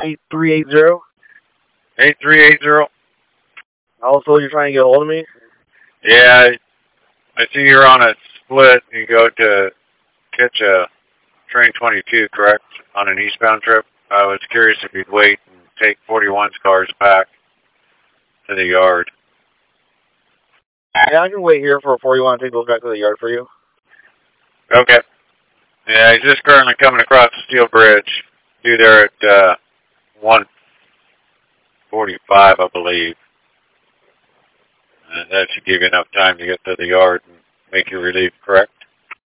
8380. 8380? Also, you're trying to get a hold of me? Yeah, I see you're on a split. You go to catch a train 22, correct? On an eastbound trip. I was curious if you'd wait and take 41's cars back to the yard. Yeah, I can wait here for 41 to take those back to the yard for you. Okay. Yeah, he's just currently coming across the steel bridge. Due there at 1:45, I believe. And that should give you enough time to get to the yard and make your relief, correct?